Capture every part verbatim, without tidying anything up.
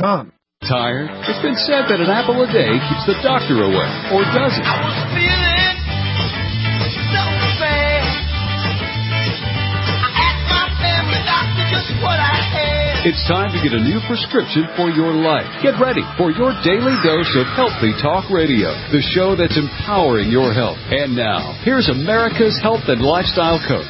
com. Tired? It's been said that an apple a day keeps the doctor away, or does it? I was feeling so bad. I asked my family doctor just what I had. It's time to get a new prescription for your life. Get ready for your daily dose of Healthy Talk Radio, the show that's empowering your health. And now, here's America's health and lifestyle coach.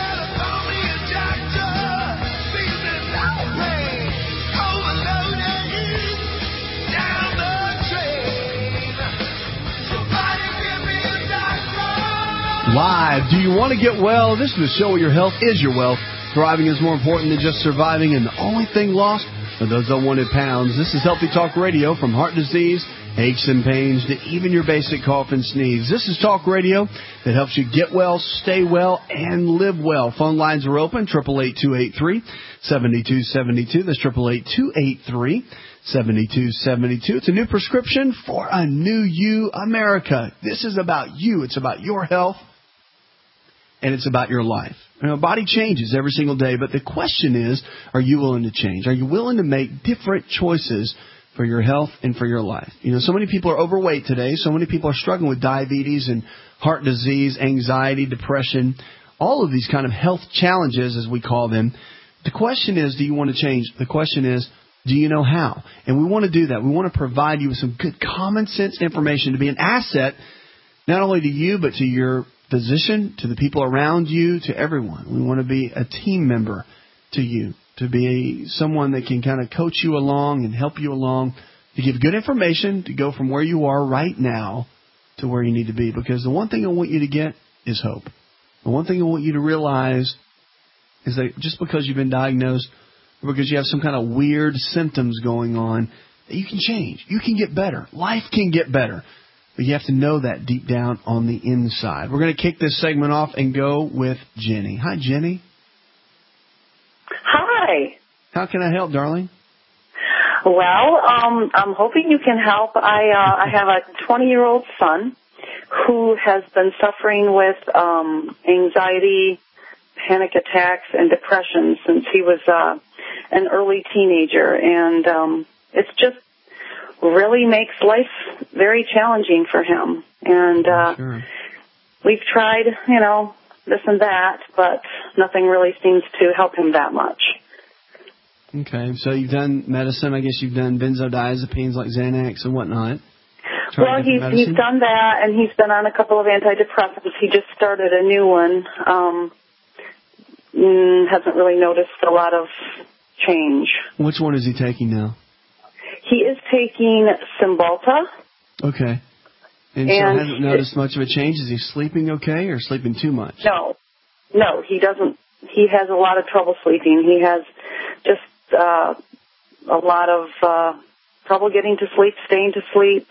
Live. Do you want to get well? This is the show where your health is your wealth. Thriving is more important than just surviving, and the only thing lost are those unwanted pounds. This is Healthy Talk Radio, from heart disease, aches and pains, to even your basic cough and sneeze. This is Talk Radio that helps you get well, stay well, and live well. Phone lines are open, eight eight eight, two eight three, seven two seven two. That's eight eight eight, two eight three, seven two seven two. It's a new prescription for a new you, America. This is about you. It's about your health. And it's about your life. You know, body changes every single day, but the question is, are you willing to change? Are you willing to make different choices for your health and for your life? You know, so many people are overweight today. So many people are struggling with diabetes and heart disease, anxiety, depression, all of these kind of health challenges, as we call them. The question is, do you want to change? The question is, do you know how? And we want to do that. We want to provide you with some good common sense information to be an asset, not only to you, but to your physician, to the people around you, to everyone. We want to be a team member to you, to be a, someone that can kind of coach you along and help you along, to give good information, to go from where you are right now to where you need to be. Because the one thing I want you to get is hope. The one thing I want you to realize is that just because you've been diagnosed, or because you have some kind of weird symptoms going on, that you can change. You can get better. Life can get better. But you have to know that deep down on the inside. We're going to kick this segment off and go with Jenny. Hi, Jenny. Hi. How can I help, darling? Well, um, I'm hoping you can help. I uh, I have a twenty-year-old son who has been suffering with um, anxiety, panic attacks, and depression since he was uh, an early teenager. And um, it's just really makes life very challenging for him. And uh, sure. We've tried, you know, this and that, but nothing really seems to help him that much. Okay, so you've done medicine. I guess you've done benzodiazepines like Xanax and whatnot. Tried well, he's medicine? he's done that, and he's been on a couple of antidepressants. He just started a new one. Um, mm, hasn't really noticed a lot of change. Which one is he taking now? He is taking Cymbalta. Okay. And, and so hasn't noticed much of a change? Is he sleeping okay or sleeping too much? No. No, he doesn't. He has a lot of trouble sleeping. He has just uh, a lot of uh, trouble getting to sleep, staying to sleep,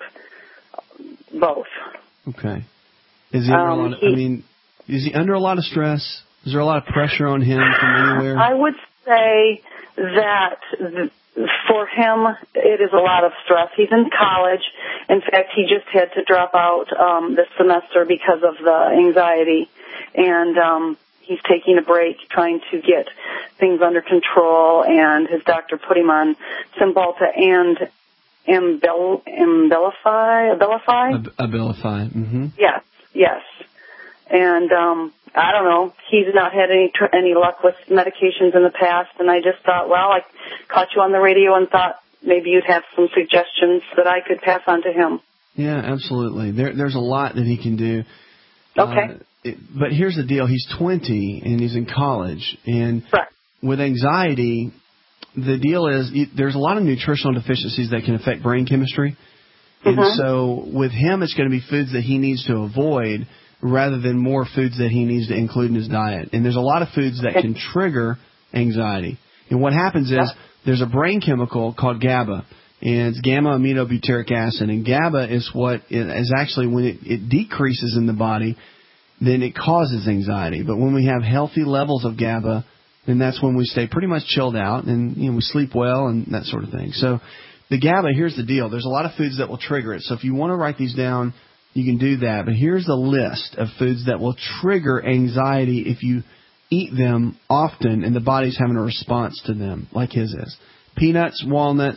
both. Okay. Is he under um, a lot of, he, I mean, is he under a lot of stress? Is there a lot of pressure on him from anywhere? I would say that the, for him, it is a lot of stress. He's in college. In fact, he just had to drop out um, this semester because of the anxiety. And um, he's taking a break, trying to get things under control. And his doctor put him on Cymbalta and Ambel, Abilify. Abilify? Ab- Abilify. Mm-hmm. Yes, yes. And um, I don't know. He's not had any tr- any luck with medications in the past, and I just thought, well, I caught you on the radio and thought maybe you'd have some suggestions that I could pass on to him. Yeah, absolutely. There, there's a lot that he can do. Okay. Uh, it, but here's the deal. He's twenty, and he's in college. And right. with anxiety, the deal is there's a lot of nutritional deficiencies that can affect brain chemistry. And mm-hmm. so with him, it's going to be foods that he needs to avoid rather than more foods that he needs to include in his diet. And there's a lot of foods that can trigger anxiety. And what happens is there's a brain chemical called GABA, and it's gamma-aminobutyric acid. And GABA is what is actually when it, it decreases in the body, then it causes anxiety. But when we have healthy levels of GABA, then that's when we stay pretty much chilled out and you know we sleep well and that sort of thing. So the GABA, here's the deal. There's a lot of foods that will trigger it. So if you want to write these down, you can do that. But here's the list of foods that will trigger anxiety if you eat them often and the body's having a response to them, like his is. Peanuts, walnuts,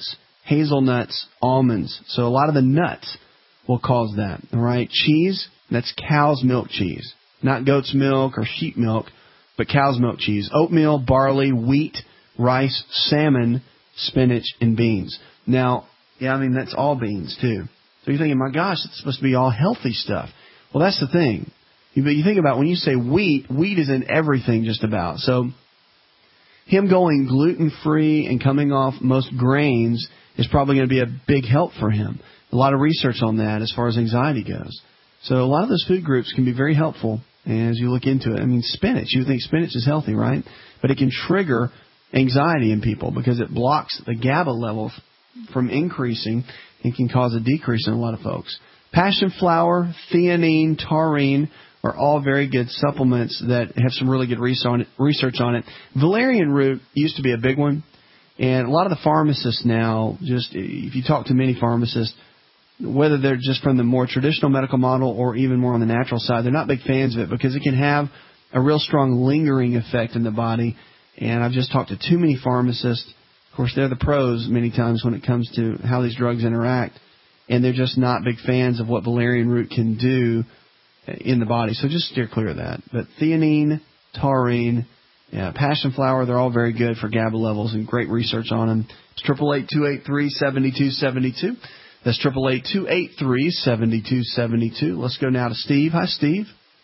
hazelnuts, almonds. So a lot of the nuts will cause that. All right. Cheese, that's cow's milk cheese. Not goat's milk or sheep milk, but cow's milk cheese. Oatmeal, barley, wheat, rice, salmon, spinach, and beans. Now, yeah, I mean, that's all beans, too. So you're thinking, my gosh, it's supposed to be all healthy stuff. Well, that's the thing. But you think about when you say wheat, wheat is in everything just about. So him going gluten-free and coming off most grains is probably going to be a big help for him. A lot of research on that as far as anxiety goes. So a lot of those food groups can be very helpful as you look into it. I mean, spinach, you think spinach is healthy, right? But it can trigger anxiety in people because it blocks the GABA level from increasing and can cause a decrease in a lot of folks. Passion flower, theanine, taurine are all very good supplements that have some really good research on it. Valerian root used to be a big one, and a lot of the pharmacists now, just if you talk to many pharmacists, whether they're just from the more traditional medical model or even more on the natural side, they're not big fans of it because it can have a real strong lingering effect in the body. And I've just talked to too many pharmacists. Of course, they're the pros many times when it comes to how these drugs interact, and they're just not big fans of what valerian root can do in the body. So just steer clear of that. But theanine, taurine, yeah, passion flower, they're all very good for GABA levels and great research on them. It's eight eight eight, two eight three, seven two seven two. That's eight eight eight, two eight three, seven two seven two. Let's go now to Steve. Hi, Steve.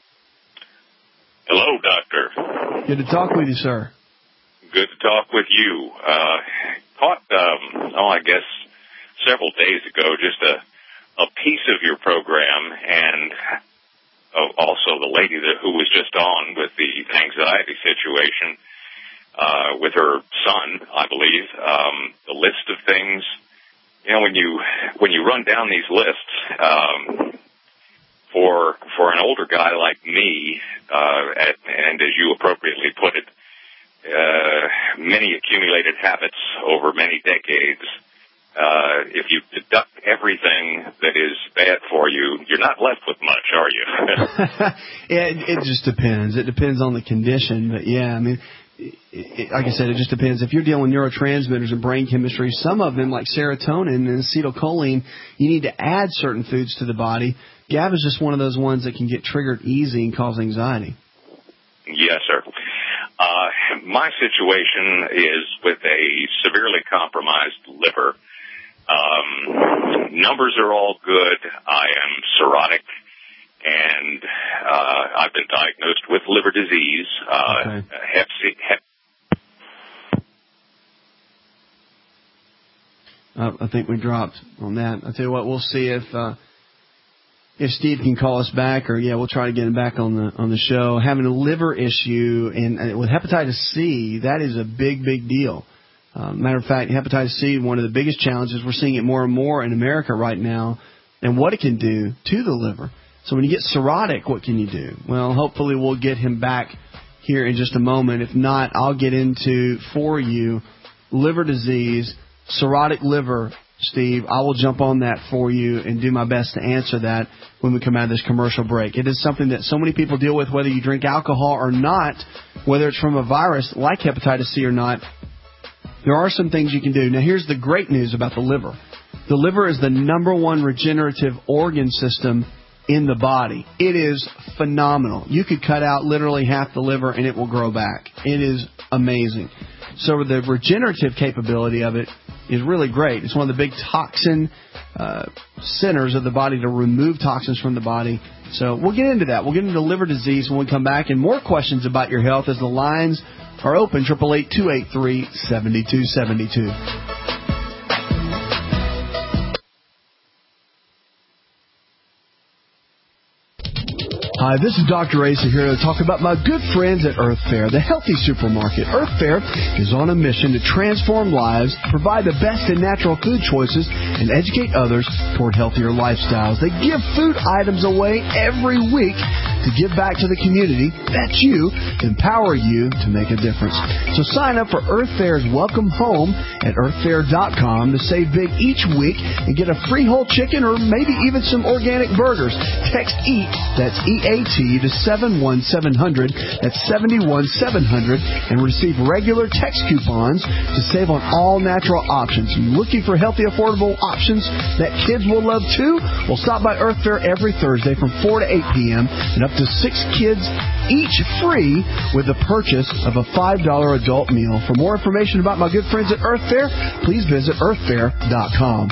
Hello, Doctor. Good to talk with you, sir. Good to talk with you. Uh, caught, um, oh, I guess several days ago, just a, a piece of your program, and uh, also the lady that, who was just on with the anxiety situation uh, with her son, I believe. Um, the list of things, you know, when you when you run down these lists, um, for for an older guy like me, uh, at, and as you appropriately put it, Uh, many accumulated habits over many decades. Uh, if you deduct everything that is bad for you, you're not left with much, are you? it, it just depends. It depends on the condition. But, yeah, I mean, it, it, like I said, it just depends. If you're dealing with neurotransmitters and brain chemistry, some of them, like serotonin and acetylcholine, you need to add certain foods to the body. GABA is just one of those ones that can get triggered easy and cause anxiety. Yes, sir. Uh, my situation is with a severely compromised liver. Um, numbers are all good. I am cirrhotic, and uh, I've been diagnosed with liver disease. Uh, okay. Hep C. Hep. Uh, I think we dropped on that. I'll tell you what, we'll see if uh, if Steve can call us back, or yeah, we'll try to get him back on the on the show. Having a liver issue and uh, with hepatitis C, that is a big, big deal. Uh, matter of fact, hepatitis C, one of the biggest challenges. We're seeing it more and more in America right now, and what it can do to the liver. So when you get cirrhotic, what can you do? Well, hopefully we'll get him back here in just a moment. If not, I'll get into for you liver disease, cirrhotic liver. Steve, I will jump on that for you and do my best to answer that when we come out of this commercial break. It is something that so many people deal with, whether you drink alcohol or not, whether it's from a virus like hepatitis C or not. There are some things you can do. Now, here's the great news about the liver. The liver is the number one regenerative organ system in the body. It is phenomenal. You could cut out literally half the liver and it will grow back. It is amazing. So the regenerative capability of it is really great. It's one of the big toxin uh, centers of the body to remove toxins from the body. So we'll get into that. We'll get into liver disease when we come back, and more questions about your health as the lines are open. eight eight eight, two eight three, seven two seven two. Hi, this is Doctor Asa here to talk about my good friends at Earth Fare, the healthy supermarket. Earth Fare is on a mission to transform lives, provide the best in natural food choices, and educate others toward healthier lifestyles. They give food items away every week to give back to the community. That's you, empower you to make a difference. So sign up for Earth Fair's Welcome Home at earth fair dot com to save big each week and get a free whole chicken or maybe even some organic burgers. Text EAT, that's E A T, to seven one seven zero zero, that's seven one seven zero zero, and receive regular text coupons to save on all natural options. Looking for healthy, affordable options that kids will love too? Well, stop by Earth Fair every Thursday from four to eight p.m. and up to six kids each free with the purchase of a five dollar adult meal. For more information about my good friends at Earth Fair, please visit earth fair dot com.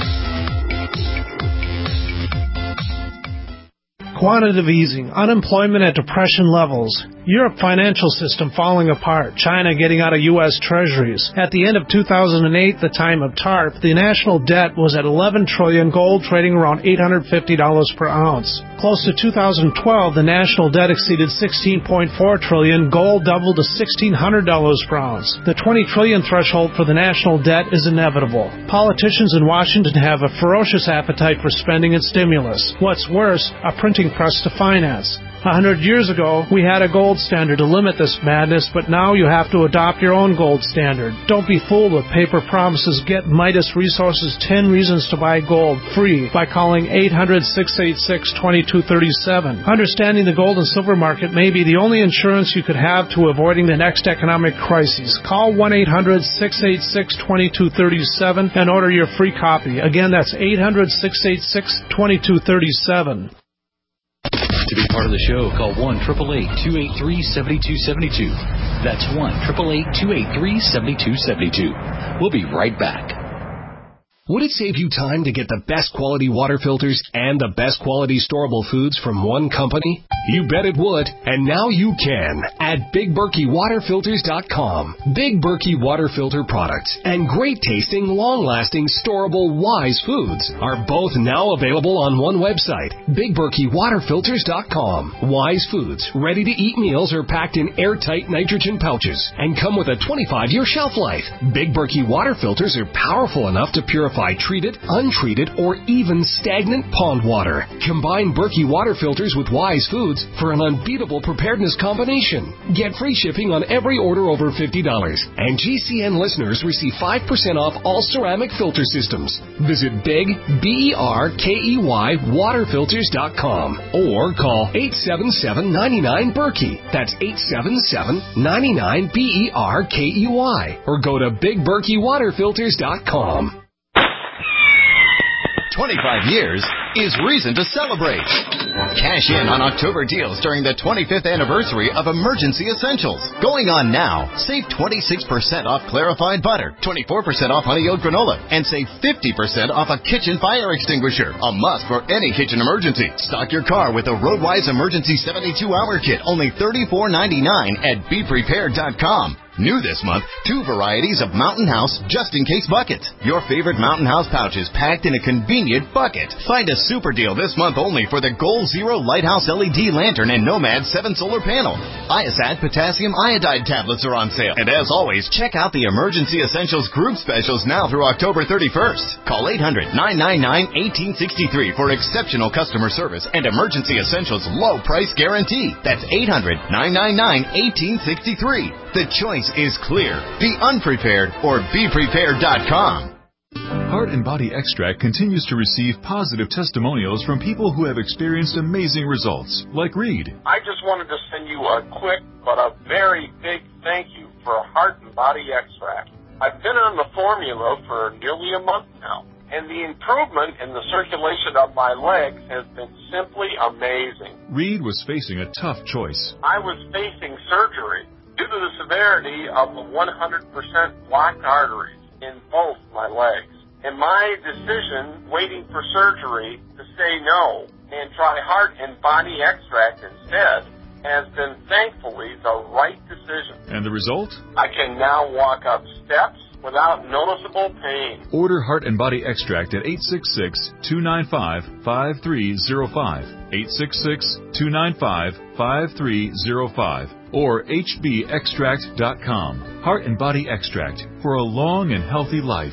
Quantitative easing, unemployment at depression levels, Europe financial system falling apart, China getting out of U S treasuries. At the end of two thousand eight, the time of TARP, the national debt was at eleven trillion dollars, gold trading around eight hundred fifty dollars per ounce. Close to two thousand twelve, the national debt exceeded sixteen point four trillion dollars, gold doubled to sixteen hundred dollars per ounce. The twenty trillion dollars threshold for the national debt is inevitable. Politicians in Washington have a ferocious appetite for spending and stimulus. What's worse, a printing press to finance. A hundred years ago, we had a gold standard to limit this madness, but now you have to adopt your own gold standard. Don't be fooled with paper promises. Get Midas Resources ten Reasons to Buy Gold free by calling eight hundred, six eight six, two two three seven. Understanding the gold and silver market may be the only insurance you could have to avoiding the next economic crisis. Call one eight hundred, six eight six, two two three seven and order your free copy. Again, that's eight hundred, six eight six, two two three seven. To be part of the show, call one eight eight eight, two eight three, seven two seven two. That's one eight eight eight, two eight three, seven two seven two. We'll be right back. Would it save you time to get the best quality water filters and the best quality storable foods from one company? You bet it would, and now you can at Big Berkey Water Filters dot com. Big Berkey Water Filter products and great tasting, long-lasting, storable Wise foods are both now available on one website, Big Berkey Water Filters dot com. Wise foods, ready-to-eat meals are packed in airtight nitrogen pouches and come with a twenty-five year shelf life. Big Berkey Water Filters are powerful enough to purify treated, untreated, or even stagnant pond water. Combine Berkey water filters with Wise Foods for an unbeatable preparedness combination. Get free shipping on every order over fifty dollars. And G C N listeners receive five percent off all ceramic filter systems. Visit Big, B E R K E Y, water filters dot com or call eight seven seven, nine nine, Berkey. That's eight seven seven, nine nine, B E R K E Y. Or go to Big Berkey Water Filters dot com. twenty-five years is reason to celebrate. Cash in on October deals during the twenty-fifth anniversary of Emergency Essentials. Going on now. Save twenty-six percent off clarified butter, twenty-four percent off honey oat granola, and save fifty percent off a kitchen fire extinguisher. A must for any kitchen emergency. Stock your car with the Roadwise Emergency seventy-two hour kit, only thirty-four ninety-nine at be prepared dot com. New this month, two varieties of Mountain House just-in-case buckets. Your favorite Mountain House pouches packed in a convenient bucket. Find a super deal this month only for the Goal Zero Lighthouse L E D Lantern and Nomad seven Solar Panel. Iosat Potassium Iodide tablets are on sale. And as always, check out the Emergency Essentials group specials now through October thirty-first. Call eight hundred, nine nine nine, one eight six three for exceptional customer service and Emergency Essentials low price guarantee. That's eight hundred, nine nine nine, one eight six three. The choice is clear. Be unprepared or be prepared dot com. Heart and Body Extract continues to receive positive testimonials from people who have experienced amazing results, like Reed. I just wanted to send you a quick but a very big thank you for Heart and Body Extract. I've been on the formula for nearly a month now, and the improvement in the circulation of my legs has been simply amazing. Reed was facing a tough choice. I was facing surgery due to the severity of the one hundred percent blocked arteries in both my legs. And my decision, waiting for surgery, to say no and try Heart and Body Extract instead, has been thankfully the right decision. And the result? I can now walk up steps without noticeable pain. Order Heart and Body Extract at eight six six, two nine five, five three zero five, eight six six, two nine five, five three zero five, or H B extract dot com. Heart and Body Extract for a long and healthy life.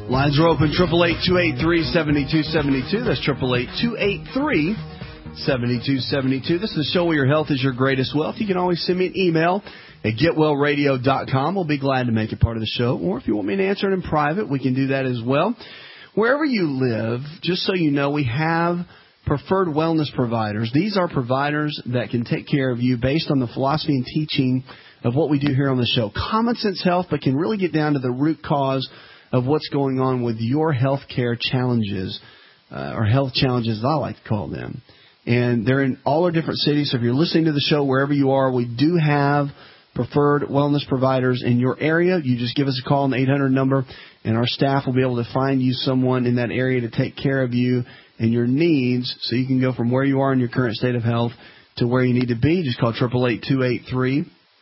Lines are open, eight eight eight, two eight three, seven two seven two. That's eight eight eight, two eight three, seven two seven two. This is the show where your health is your greatest wealth. You can always send me an email at get well radio dot com. We'll be glad to make it part of the show. Or if you want me to answer it in private, we can do that as well. Wherever you live, just so you know, we have preferred wellness providers. These are providers that can take care of you based on the philosophy and teaching of what we do here on the show. Common sense health, but can really get down to the root cause of what's going on with your health care challenges, uh, or health challenges, as I like to call them. And they're in all our different cities. So if you're listening to the show, wherever you are, we do have preferred wellness providers in your area. You just give us a call on the eight hundred number, and our staff will be able to find you someone in that area to take care of you and your needs, so you can go from where you are in your current state of health to where you need to be. Just call eight eight eight, two eight three,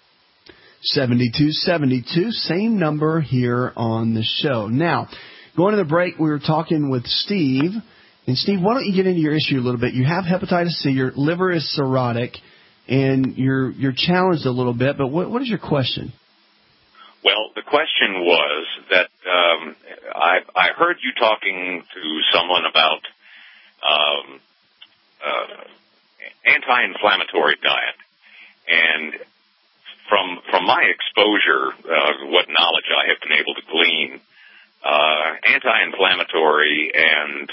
seven two seven two. Same number here on the show. Now, going to the break, we were talking with Steve. And, Steve, why don't you get into your issue a little bit? You have hepatitis C. Your liver is cirrhotic, and you're you're challenged a little bit. But what what is your question? Well, the question was that um, I, I heard you talking to someone about um, uh, anti-inflammatory diet. And from from my exposure, uh, what knowledge I have been able to glean, uh, anti-inflammatory and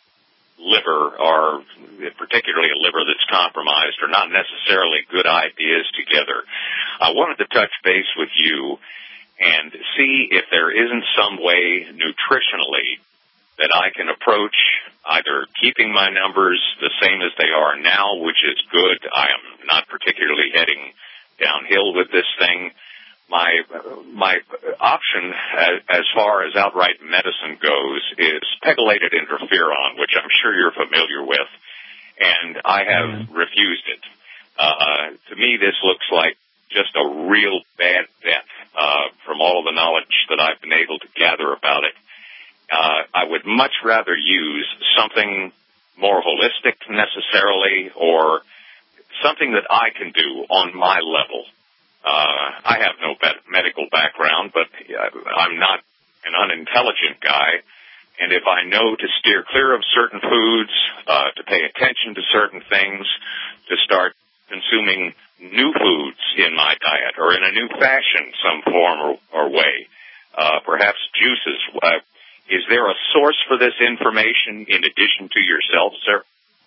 liver, are particularly a liver that's compromised, are not necessarily good ideas together. I wanted to touch base with you and see if there isn't some way nutritionally that I can approach either keeping my numbers the same as they are now, which is good. I am not particularly heading downhill with this thing. My my option as, as far as outright medicine goes is pegylated interferon, which I'm sure you're familiar with, and I have mm-hmm. refused it. Uh, to me, this looks like just a real bad bet uh, from all of the knowledge that I've been able to gather about it. Uh, I would much rather use something more holistic necessarily, or something that I can do on my level. Uh, I have no medical background, but I'm not an unintelligent guy. And if I know to steer clear of certain foods, uh, to pay attention to certain things, to start consuming new foods in my diet or in a new fashion, some form or, or way, uh, perhaps juices. Uh, is there a source for this information in addition to yourself, sir?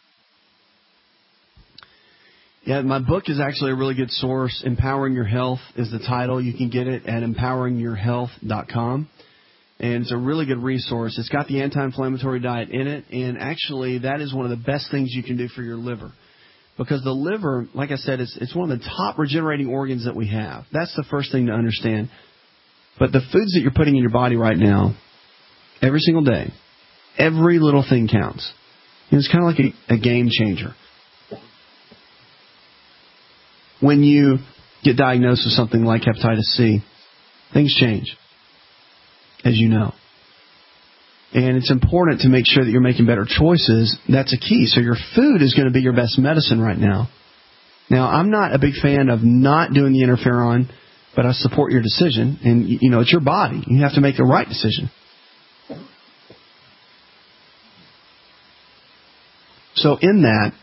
Yeah, my book is actually a really good source. Empowering Your Health is the title. You can get it at empowering your health dot com. And it's a really good resource. It's got the anti-inflammatory diet in it. And actually, that is one of the best things you can do for your liver. Because the liver, like I said, it's, it's one of the top regenerating organs that we have. That's the first thing to understand. But the foods that you're putting in your body right now, every single day, every little thing counts. You know, it's kind of like a, a game changer. When you get diagnosed with something like hepatitis C, things change, as you know. And it's important to make sure that you're making better choices. That's a key. So your food is going to be your best medicine right now. Now, I'm not a big fan of not doing the interferon, but I support your decision. And, you know, it's your body. You have to make the right decision. So in that,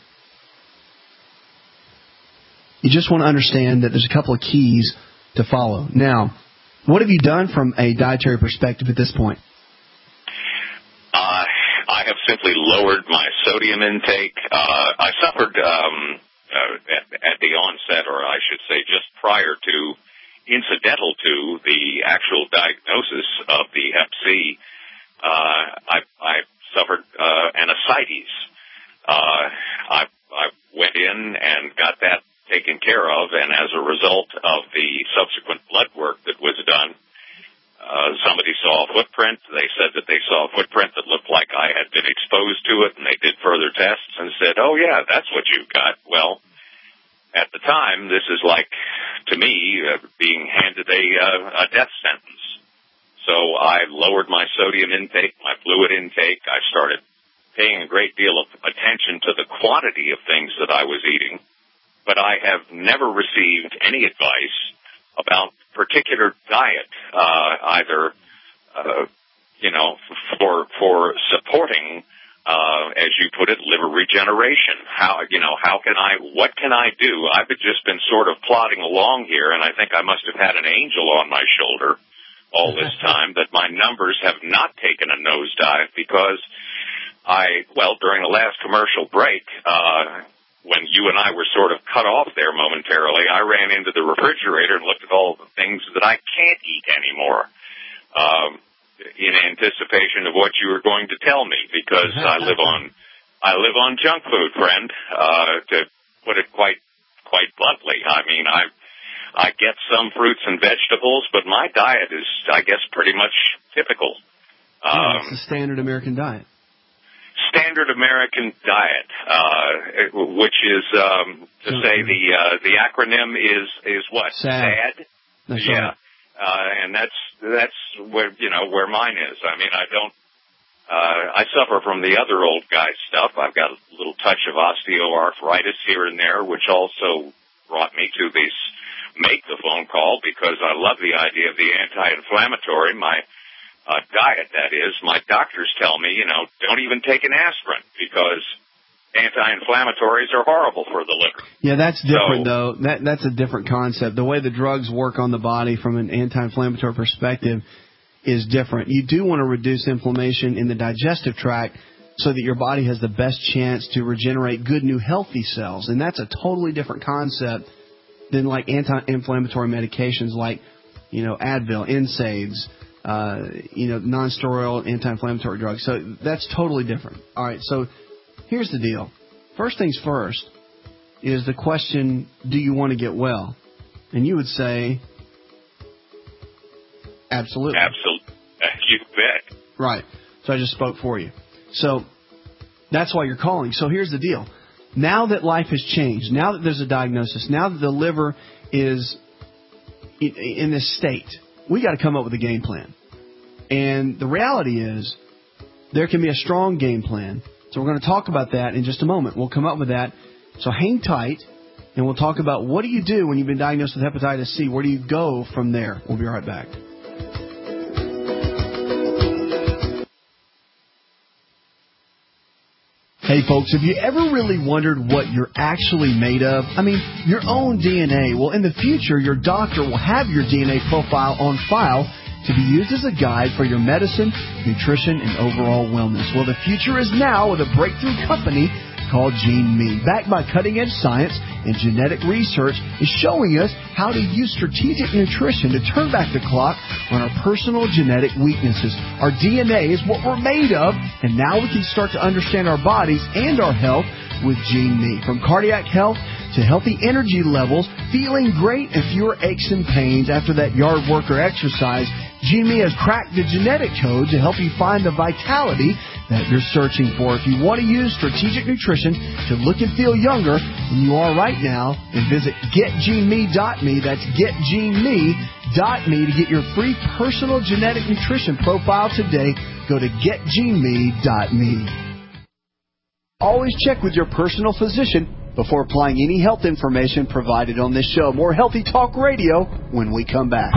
you just want to understand that there's a couple of keys to follow. Now, what have you done from a dietary perspective at this point? Uh, I have simply lowered my sodium intake. Uh, I suffered um, uh, at, at the onset, or I should say just prior to, incidental to the actual diagnosis of the hep C, uh, I, I suffered uh, an ascites. Uh, I, I went in and got that taken care of, and as a result of the subsequent blood work that was done, uh, somebody saw a footprint. They said that they saw a footprint that looked like I had been exposed to it, and they did further tests and said, oh, yeah, that's what you've got. Well, at the time, this is like, to me, uh, being handed a, uh, a death sentence. So I lowered my sodium intake, my fluid intake. I started paying a great deal of attention to the quantity of things that I was eating. But I have never received any advice about particular diet, uh, either uh, you know, for for supporting, uh, as you put it, liver regeneration. How, you know, how can I, what can I do? I've just been sort of plodding along here, and I think I must have had an angel on my shoulder all this time, that my numbers have not taken a nosedive because I, well, during the last commercial break, uh, when you and I were sort of cut off there momentarily, I ran into the refrigerator and looked at all the things that I can't eat anymore, um, in anticipation of what you were going to tell me, because I live on, I live on junk food, friend, uh, to put it quite, quite bluntly. I mean, I, I get some fruits and vegetables, but my diet is, I guess, pretty much typical. Um, yeah, it's the standard American diet. Standard American diet, uh, which is, um, to Junk say food. the, uh, the acronym is, is what? SAD. SAD? That's yeah. right. Uh, and that's, that's where, you know, where mine is. I mean, I don't, uh, I suffer from the other old guy stuff. I've got a little touch of osteoarthritis here and there, which also brought me to this, make the phone call, because I love the idea of the anti-inflammatory. My uh, diet, that is. My doctors tell me, you know, don't even take an aspirin, because anti-inflammatories are horrible for the liver. Yeah, that's different, so, though. That That's a different concept. The way the drugs work on the body from an anti-inflammatory perspective is different. You do want to reduce inflammation in the digestive tract so that your body has the best chance to regenerate good, new, healthy cells. And that's a totally different concept than like anti-inflammatory medications like, you know, Advil, N SAIDs, uh, you know, non-steroidal anti-inflammatory drugs. So that's totally different. All right, so here's the deal. First things first is the question, do you want to get well? And you would say, absolutely. Absolutely. You bet. Right. So I just spoke for you. So that's why you're calling. So here's the deal. Now that life has changed, now that there's a diagnosis, now that the liver is in this state, we got to come up with a game plan. And the reality is there can be a strong game plan. So we're going to talk about that in just a moment. We'll come up with that. So hang tight, and we'll talk about what do you do when you've been diagnosed with hepatitis C? Where do you go from there? We'll be right back. Hey folks, have you ever really wondered what you're actually made of? I mean, your own D N A. Well, in the future, your doctor will have your D N A profile on file to be used as a guide for your medicine, nutrition, and overall wellness. Well, the future is now with a breakthrough company called GeneMe. Backed by cutting-edge science and genetic research, is showing us how to use strategic nutrition to turn back the clock on our personal genetic weaknesses. Our D N A is what we're made of, and now we can start to understand our bodies and our health with GeneMe. From cardiac health to healthy energy levels, feeling great and fewer aches and pains after that yard work or exercise, GeneMe has cracked the genetic code to help you find the vitality that you're searching for. If you want to use strategic nutrition to look and feel younger than you are right now, then visit get gene me dot me. That's get gene me dot me to get your free personal genetic nutrition profile today. Go to get gene me dot me. Always check with your personal physician before applying any health information provided on this show. More Healthy Talk Radio when we come back.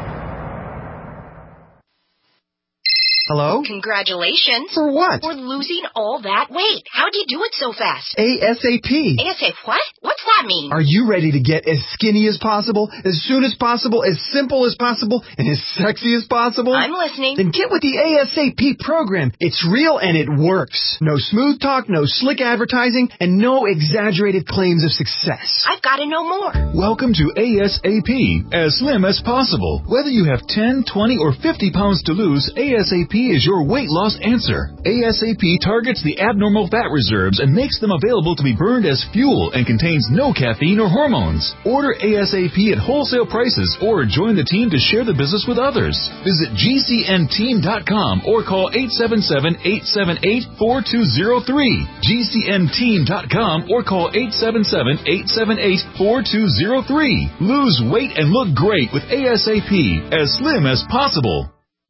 Hello? Congratulations. For what? For losing all that weight. How'd you do it so fast? ASAP. ASAP what? What's that mean? Are you ready to get as skinny as possible, as soon as possible, as simple as possible, and as sexy as possible? I'm listening. Then get with the ASAP program. It's real and it works. No smooth talk, no slick advertising, and no exaggerated claims of success. I've got to know more. Welcome to ASAP, as slim as possible. Whether you have ten, twenty, or fifty pounds to lose, ASAP is your weight loss answer. ASAP targets the abnormal fat reserves and makes them available to be burned as fuel and contains no caffeine or hormones. Order ASAP at wholesale prices or join the team to share the business with others. Visit G C N team dot com or call eight seven seven, eight seven eight, four two zero three. G C N team dot com or call eight seven seven, eight seven eight, four two zero three. Lose weight and look great with ASAP, as slim as possible.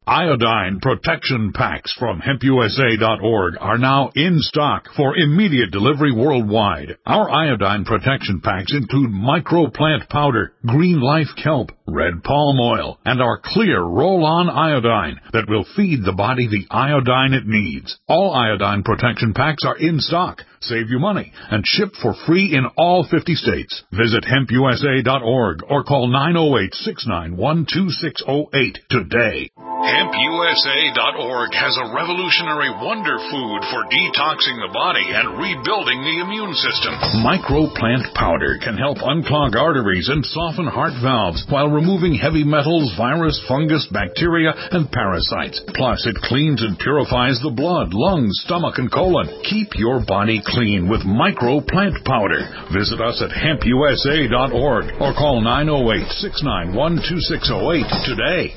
Iodine protection packs from hemp U S A dot org are now in stock for immediate delivery worldwide. Our iodine protection packs include microplant powder, green life kelp, red palm oil, and our clear roll-on iodine that will feed the body the iodine it needs. All iodine protection packs are in stock. Save you money and ship for free in all fifty states. Visit hemp U S A dot org or call nine oh eight, six nine one, two six oh eight today. hemp U S A dot org has a revolutionary wonder food for detoxing the body and rebuilding the immune system. Microplant powder can help unclog arteries and soften heart valves while removing heavy metals, virus, fungus, bacteria, and parasites. Plus, it cleans and purifies the blood, lungs, stomach, and colon. Keep your body clean with Microplant powder. Visit us at hemp U S A dot org or call nine oh eight, six nine one, two six oh eight today.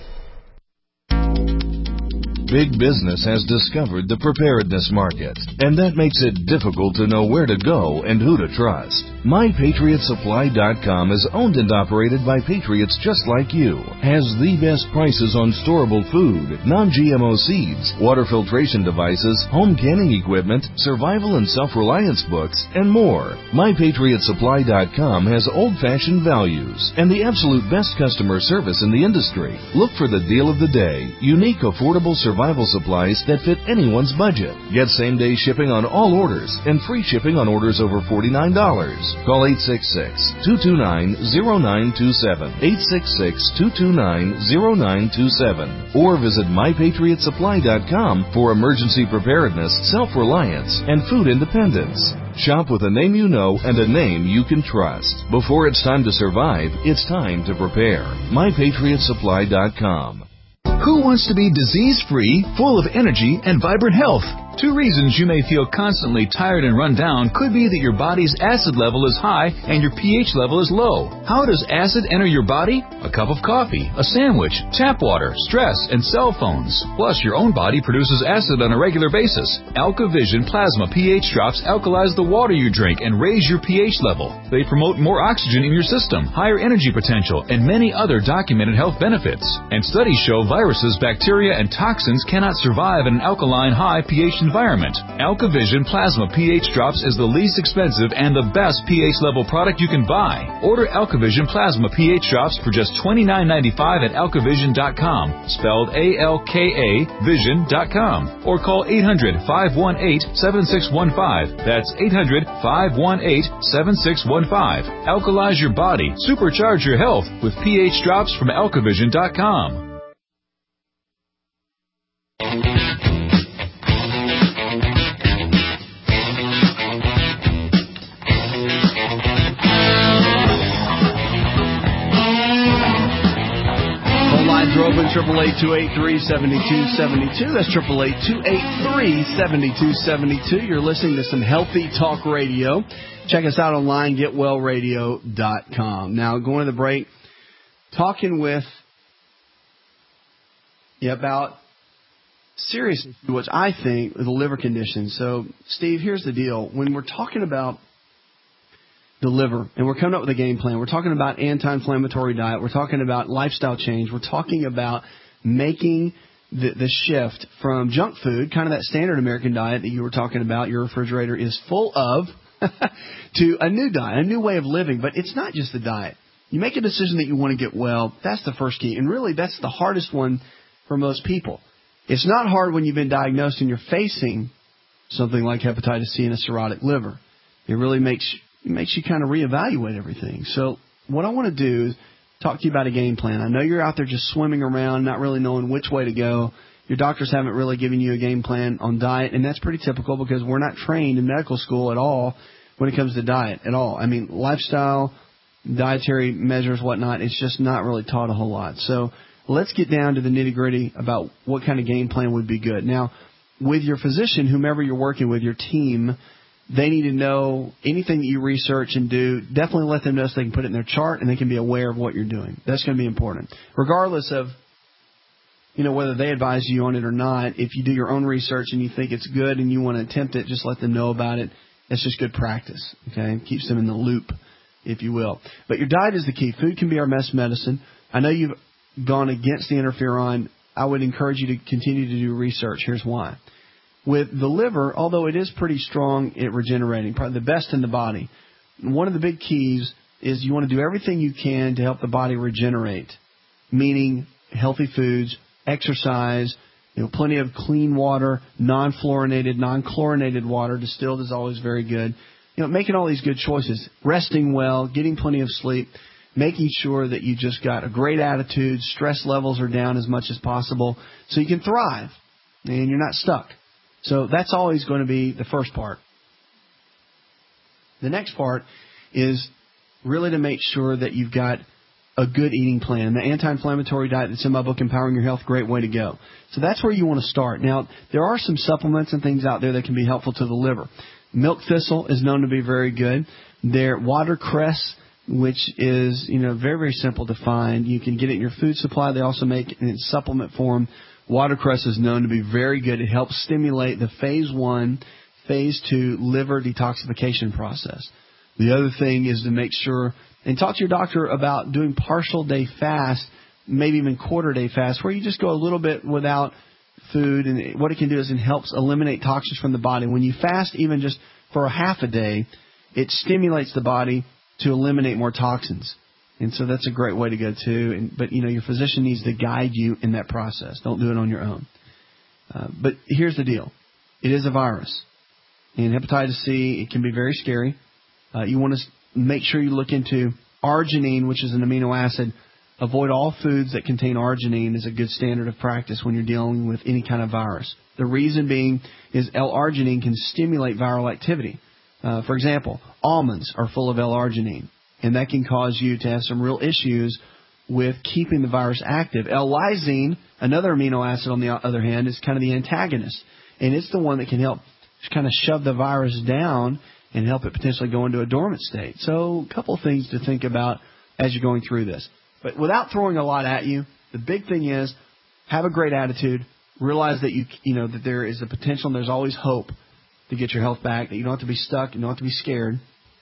Big business has discovered the preparedness market, and that makes it difficult to know where to go and who to trust. My Patriot Supply dot com is owned and operated by patriots just like you, has the best prices on storable food, non-G M O seeds, water filtration devices, home canning equipment, survival and self-reliance books, and more. My Patriot Supply dot com has old-fashioned values and the absolute best customer service in the industry. Look for the deal of the day, unique, affordable survival supplies that fit anyone's budget. Get same-day shipping on all orders and free shipping on orders over forty-nine dollars. Call eight six six, two two nine, zero nine two seven, eight six six, two two nine, zero nine two seven, or visit my patriot supply dot com for emergency preparedness, self-reliance, and food independence. Shop with a name you know and a name you can trust. Before it's time to survive, it's time to prepare. my patriot supply dot com. Who wants to be disease-free, full of energy, and vibrant health? Two reasons you may feel constantly tired and run down could be that your body's acid level is high and your pH level is low. How does acid enter your body? A cup of coffee, a sandwich, tap water, stress, and cell phones. Plus, your own body produces acid on a regular basis. AlkaVision Plasma pH drops alkalize the water you drink and raise your pH level. They promote more oxygen in your system, higher energy potential, and many other documented health benefits. And studies show viruses, bacteria, and toxins cannot survive in an alkaline high pH environment. AlkaVision Plasma pH Drops is the least expensive and the best pH level product you can buy. Order AlkaVision Plasma pH Drops for just twenty-nine ninety-five at alka vision dot com, spelled A L K A vision dot com, or call eight hundred, five one eight, seven six one five. That's eight hundred, five one eight, seven six one five. Alkalize your body, supercharge your health with pH Drops from alka vision dot com. Are open, triple eight, two eight three, seven two seven two. That's triple eight, two eight three, seven two seven two. You're listening to some Healthy Talk Radio. Check us out online, get well radio dot com. Now, going to the break, talking with you about serious issue, which I think is a liver condition. So, Steve, here's the deal. When we're talking about the liver, and we're coming up with a game plan. We're talking about anti-inflammatory diet. We're talking about lifestyle change. We're talking about making the, the shift from junk food, kind of that standard American diet that you were talking about, your refrigerator is full of, to a new diet, a new way of living. But it's not just the diet. You make a decision that you want to get well. That's the first key. And really, that's the hardest one for most people. It's not hard when you've been diagnosed and you're facing something like hepatitis C and a cirrhotic liver. It really makes It makes you kind of reevaluate everything. So what I want to do is talk to you about a game plan. I know you're out there just swimming around, not really knowing which way to go. Your doctors haven't really given you a game plan on diet, and that's pretty typical because we're not trained in medical school at all when it comes to diet at all. I mean, lifestyle, dietary measures, whatnot, it's just not really taught a whole lot. So let's get down to the nitty-gritty about what kind of game plan would be good. Now, with your physician, whomever you're working with, your team, they need to know anything that you research and do. Definitely let them know so they can put it in their chart and they can be aware of what you're doing. That's going to be important. Regardless of, you know, whether they advise you on it or not, if you do your own research and you think it's good and you want to attempt it, just let them know about it. It's just good practice, okay? It keeps them in the loop, if you will. But your diet is the key. Food can be our best medicine. I know you've gone against the interferon I would encourage you to continue to do research. Here's why. With the liver, although it is pretty strong at regenerating, probably the best in the body, one of the big keys is you want to do everything you can to help the body regenerate, meaning healthy foods, exercise, you know, plenty of clean water, non-fluorinated, non-chlorinated water. Distilled is always very good. You know, making all these good choices, resting well, getting plenty of sleep, making sure that you just got a great attitude, stress levels are down as much as possible so you can thrive and you're not stuck. So that's always going to be the first part. The next part is really to make sure that you've got a good eating plan. The anti-inflammatory diet that's in my book, Empowering Your Health, great way to go. So that's where you want to start. Now, there are some supplements and things out there that can be helpful to the liver. Milk thistle is known to be very good. There, watercress, which is, you know, very, very simple to find. You can get it in your food supply. They also make it in supplement form. Watercress is known to be very good. It helps stimulate the phase one, phase two liver detoxification process. The other thing is to make sure and talk to your doctor about doing partial day fast, maybe even quarter day fast, where you just go a little bit without food. And what it can do is it helps eliminate toxins from the body. When you fast even just for a half a day, it stimulates the body to eliminate more toxins. And so that's a great way to go too. And, but, you know, your physician needs to guide you in that process. Don't do it on your own. Uh, but here's the deal. It is a virus. And hepatitis C, it can be very scary. Uh, you want to make sure you look into arginine, which is an amino acid. Avoid all foods that contain arginine is a good standard of practice when you're dealing with any kind of virus. The reason being is L-arginine can stimulate viral activity. Uh, for example, almonds are full of L-arginine, and that can cause you to have some real issues with keeping the virus active. L-lysine, another amino acid on the other hand, is kind of the antagonist, and it's the one that can help kind of shove the virus down and help it potentially go into a dormant state. So a couple of things to think about as you're going through this. But without throwing a lot at you, the big thing is have a great attitude. Realize that you you know that there is a potential and there's always hope to get your health back, that you don't have to be stuck, you don't have to be scared.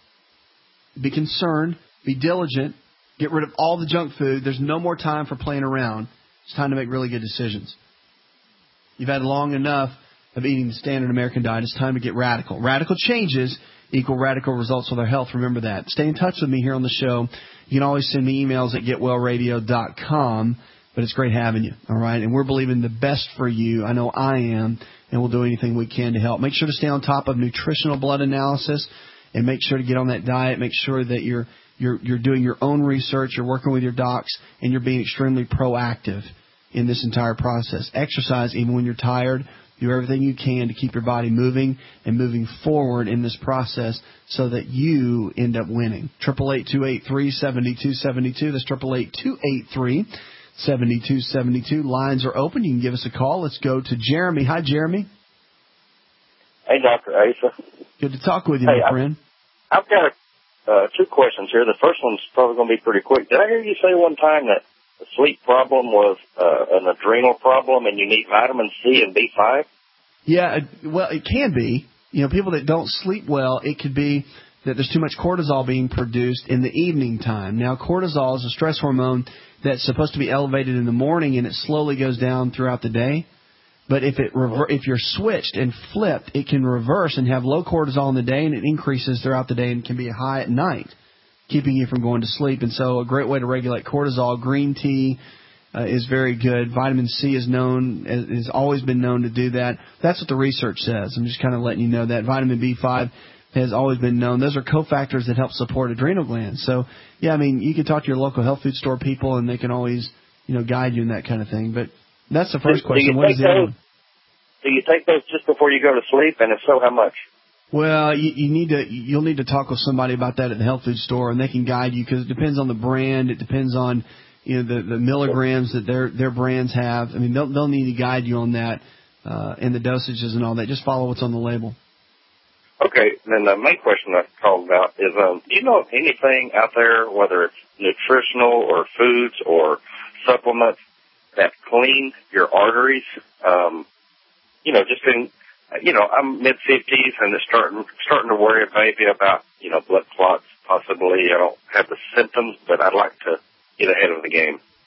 Be concerned, be diligent, get rid of all the junk food. There's no more time for playing around. It's time to make really good decisions. You've had long enough of eating the standard American diet. It's time to get radical. Radical changes equal radical results with our health. Remember that. Stay in touch with me here on the show. You can always send me emails at get well radio dot com, but it's great having you, all right? And we're believing the best for you. I know I am, and we'll do anything we can to help. Make sure to stay on top of nutritional blood analysis and make sure to get on that diet. Make sure that you're you're you're doing your own research, you're working with your docs, and you're being extremely proactive in this entire process. Exercise even when you're tired. Do everything you can to keep your body moving and moving forward in this process so that you end up winning. eight eight eight, two eight three, seven two seven two. That's eight eight eight, two eight three, seven two seven two. Lines are open. You can give us a call. Let's go to Jeremy. Hi, Jeremy. Hey, Doctor Asa. Good to talk with you, hey, my I've, friend. I've got uh, two questions here. The first one's probably going to be pretty quick. Did I hear you say one time that the sleep problem was uh, an adrenal problem and you need vitamin C and B five? Yeah, well, it can be. You know, people that don't sleep well, it could be that there's too much cortisol being produced in the evening time. Now, cortisol is a stress hormone that's supposed to be elevated in the morning, and it slowly goes down throughout the day. But if it rever- if you're switched and flipped, it can reverse and have low cortisol in the day, and it increases throughout the day and can be high at night, keeping you from going to sleep. And so a great way to regulate cortisol, green tea uh, is very good. Vitamin C is known, has always been known to do that. That's what the research says. I'm just kind of letting you know that. Vitamin B five has always been known. Those are cofactors that help support adrenal glands. So, yeah, I mean, you can talk to your local health food store people, and they can always, you know, guide you in that kind of thing. But that's the first do, question. Do what is the other one? Do you take those just before you go to sleep, and if so, how much? Well, you, you need to, you'll need to talk with somebody about that at the health food store, and they can guide you because it depends on the brand. It depends on, you know, the, the milligrams that their their brands have. I mean, they'll they'll need to guide you on that uh, and the dosages and all that. Just follow what's on the label. Okay, then the main question I called about is, um, do you know of anything out there, whether it's nutritional or foods or supplements, that clean your arteries? Um, you know, just in, you know, I'm mid fifties and it's starting starting to worry maybe about, you know, blood clots possibly. I don't have the symptoms, but I'd like to get ahead of the game.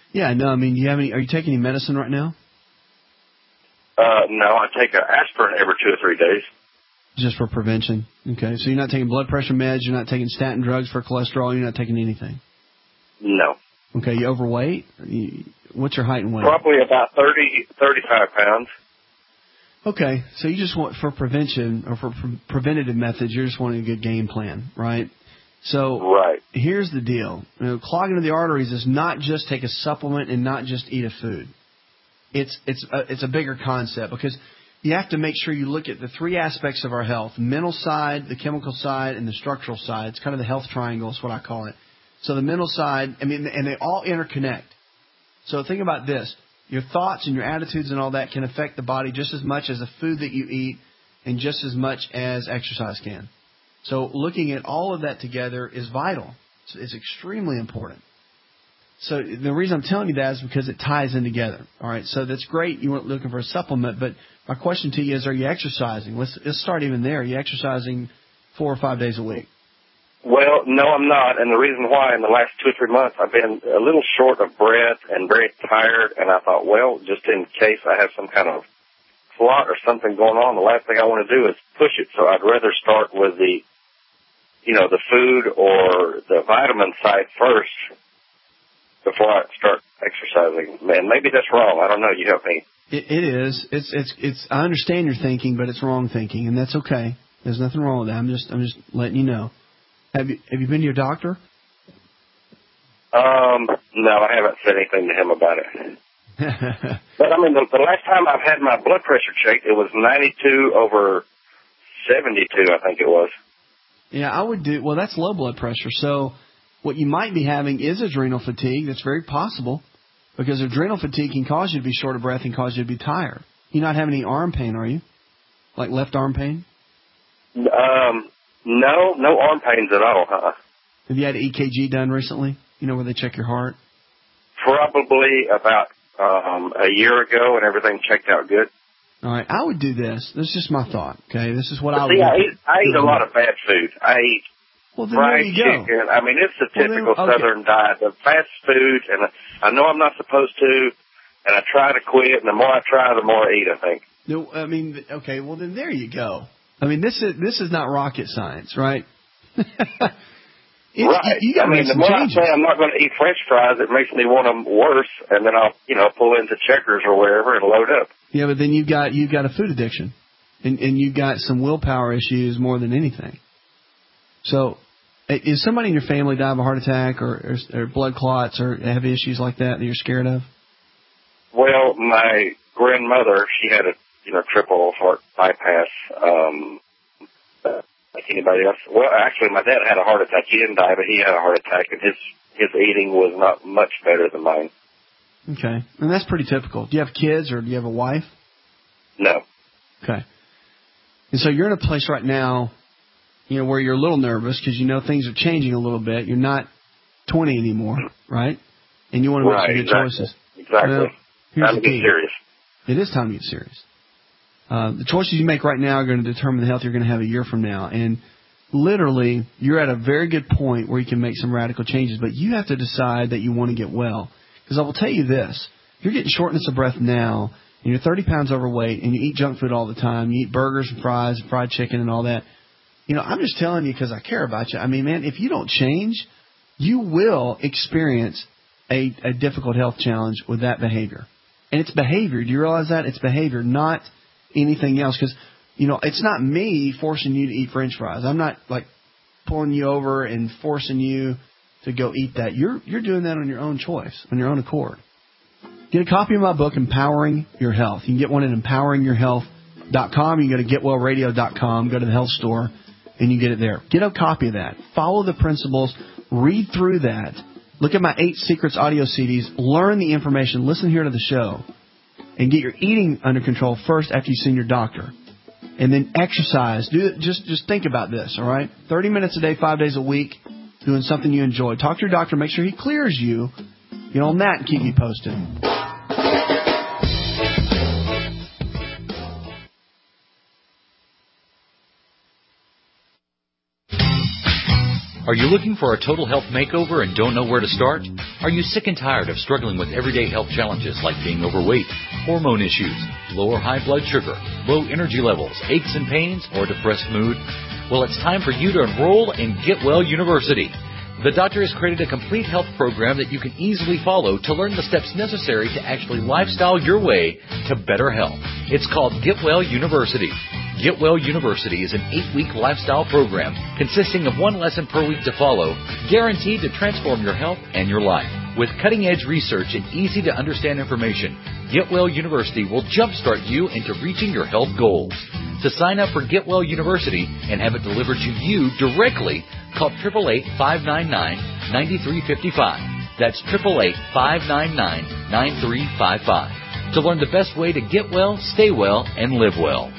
Yeah, no, I mean, do you have any, are you taking any medicine right now? Uh, no, I take an aspirin every two or three days. Just for prevention. Okay, so you're not taking blood pressure meds, you're not taking statin drugs for cholesterol, you're not taking anything? No. Okay, you overweight? You, what's your height and weight? Probably about thirty, thirty-five pounds. Okay, so you just want, for prevention, or for pre- preventative methods, you're just wanting a good game plan, right? So right. Here's the deal. You know, clogging of the arteries is not just take a supplement and not just eat a food. It's, it's, a, it's a bigger concept because you have to make sure you look at the three aspects of our health, mental side, the chemical side, and the structural side. It's kind of the health triangle is what I call it. So the mental side, I mean, and they all interconnect. So think about this. Your thoughts and your attitudes and all that can affect the body just as much as the food that you eat and just as much as exercise can. So looking at all of that together is vital. It's, it's extremely important. So the reason I'm telling you that is because it ties in together. All right, so that's great. You weren't looking for a supplement, but my question to you is, are you exercising? Let's, let's start even there. Are you exercising four or five days a week? Well, no, I'm not, and the reason why in the last two or three months I've been a little short of breath and very tired, and I thought, well, just in case I have some kind of clot or something going on, the last thing I want to do is push it, so I'd rather start with the, you know, the food or the vitamin side first before I start exercising. Man, maybe that's wrong. I don't know. You help me. It, it is. It's, it's, it's, I understand your thinking, but it's wrong thinking, and that's okay. There's nothing wrong with that. I'm just, I'm just letting you know. Have you, have you been to your doctor? Um, no, I haven't said anything to him about it. But, I mean, the, the last time I've had my blood pressure checked, it was ninety-two over seventy-two, I think it was. Yeah, I would do, well, that's low blood pressure. So what you might be having is adrenal fatigue. That's very possible because adrenal fatigue can cause you to be short of breath and cause you to be tired. You're not having any arm pain, are you? Like left arm pain? Um, no, no arm pains at all, huh? Have you had an E K G done recently? You know, where they check your heart? Probably about um, a year ago, and everything checked out good. All right, I would do this. This is just my thought, okay? This is what but I would see, do. I eat, I eat a lot of bad food. I eat well, then fried there you go. chicken. I mean, it's the typical well, then, okay. Southern diet, the fast food, and I know I'm not supposed to, and I try to quit, and the more I try, the more I eat, I think. No, I mean, okay, well, then there you go. I mean, this is this is not rocket science, right? Right. You, you got I mean, the more changes. I say I'm not going to eat French fries, it makes me want them worse, and then I'll, you know, pull into Checkers or wherever and load up. Yeah, but then you've got you've got a food addiction, and and you've got some willpower issues more than anything. So, is somebody in your family die of a heart attack or, or, or blood clots or have issues like that that you're scared of? Well, my grandmother, she had a you know triple heart bypass. Um, uh, like anybody else. Well, actually, my dad had a heart attack. He didn't die, but he had a heart attack, and his his eating was not much better than mine. Okay, and that's pretty typical. Do you have kids or do you have a wife? No. Okay. And so you're in a place right now, you know, where you're a little nervous because you know things are changing a little bit. You're not twenty anymore, right? And you want to make right, some good exactly. choices. Exactly. Well, here's time the to get key. serious. It is time to get serious. Uh, the choices you make right now are going to determine the health you're going to have a year from now. And literally, you're at a very good point where you can make some radical changes. But you have to decide that you want to get well. Because I will tell you this. You're getting shortness of breath now, and you're thirty pounds overweight, and you eat junk food all the time. You eat burgers and fries and fried chicken and all that. You know, I'm just telling you because I care about you. I mean, man, if you don't change, you will experience a, a difficult health challenge with that behavior. And it's behavior. Do you realize that? It's behavior, not anything else. Because, you know, it's not me forcing you to eat French fries. I'm not, like, pulling you over and forcing you to go eat that. You're you're doing that on your own choice, on your own accord. Get a copy of my book, Empowering Your Health. You can get one at empowering your health dot com. You can go to get well radio dot com, go to the health store, and you get it there. Get a copy of that. Follow the principles. Read through that. Look at my Eight Secrets audio C Ds. Learn the information. Listen here to the show. And get your eating under control first after you've seen your doctor. And then exercise. Do Just, just think about this, all right? thirty minutes a day, five days a week, doing something you enjoy. Talk to your doctor. Make sure he clears you. Get on that and keep me posted. Are you looking for a total health makeover and don't know where to start? Are you sick and tired of struggling with everyday health challenges like being overweight, hormone issues, low or high blood sugar, low energy levels, aches and pains, or depressed mood? Well, it's time for you to enroll in Get Well University. The doctor has created a complete health program that you can easily follow to learn the steps necessary to actually lifestyle your way to better health. It's called Get Well University. Get Well University is an eight-week lifestyle program consisting of one lesson per week to follow, guaranteed to transform your health and your life. With cutting-edge research and easy-to-understand information, Get Well University will jumpstart you into reaching your health goals. To sign up for Get Well University and have it delivered to you directly, call eight eight eight, five nine nine, nine three five five. That's eight eight eight, five nine nine, nine three five five. To learn the best way to get well, stay well, and live well.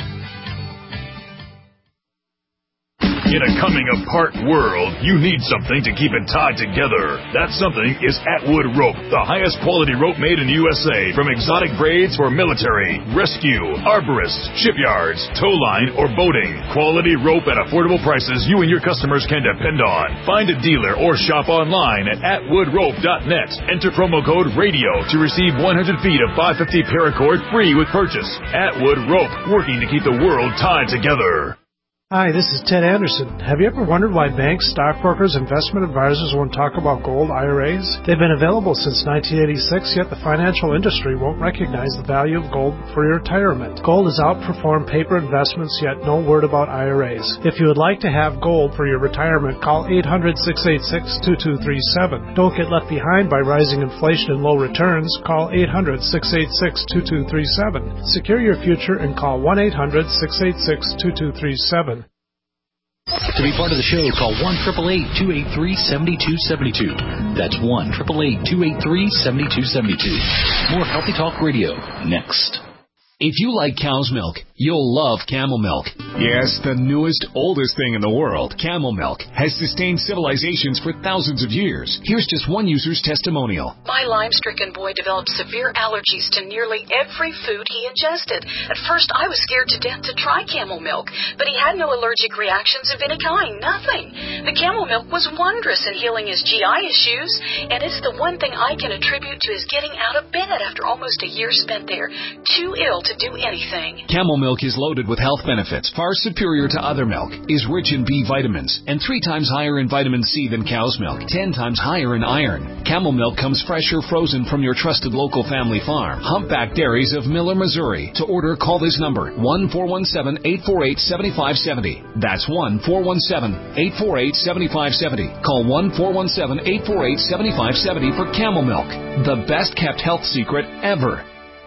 In a coming-apart world, you need something to keep it tied together. That something is Atwood Rope, the highest quality rope made in the U S A, from exotic braids for military, rescue, arborists, shipyards, tow line, or boating. Quality rope at affordable prices you and your customers can depend on. Find a dealer or shop online at atwood rope dot net. Enter promo code RADIO to receive one hundred feet of five fifty paracord free with purchase. Atwood Rope, working to keep the world tied together. Hi, this is Ted Anderson. Have you ever wondered why banks, stockbrokers, investment advisors won't talk about gold I R As? They've been available since nineteen eighty-six, yet the financial industry won't recognize the value of gold for your retirement. Gold has outperformed paper investments, yet no word about I R As. If you would like to have gold for your retirement, call eight hundred, six eight six, two two three seven. Don't get left behind by rising inflation and low returns. Call eight hundred, six eight six, two two three seven. Secure your future and call one eight hundred, six eight six, two two three seven. To be part of the show, call one eight eight eight, two eight three, seven two seven two. That's one eight eight eight, two eight three, seven two seven two. More Healthy Talk Radio next. If you like cow's milk, you'll love Camel Milk. Yes, the newest, oldest thing in the world, Camel Milk, has sustained civilizations for thousands of years. Here's just one user's testimonial. My Lyme-stricken boy developed severe allergies to nearly every food he ingested. At first, I was scared to death to try Camel Milk, but he had no allergic reactions of any kind, nothing. The Camel Milk was wondrous in healing his G I issues, and it's the one thing I can attribute to his getting out of bed after almost a year spent there, too ill to to do anything. Camel Milk is loaded with health benefits far superior to other milk, is rich in B vitamins, and three times higher in vitamin C than cow's milk, ten times higher in iron. Camel Milk comes fresh or frozen from your trusted local family farm. Humpback Dairies of Miller, Missouri. To order, call this number, one four one seven, eight four eight, seven five seven zero. That's one four one seven, eight four eight, seven five seven zero. Call one four one seven, eight four eight, seven five seven zero for Camel Milk, the best kept health secret ever.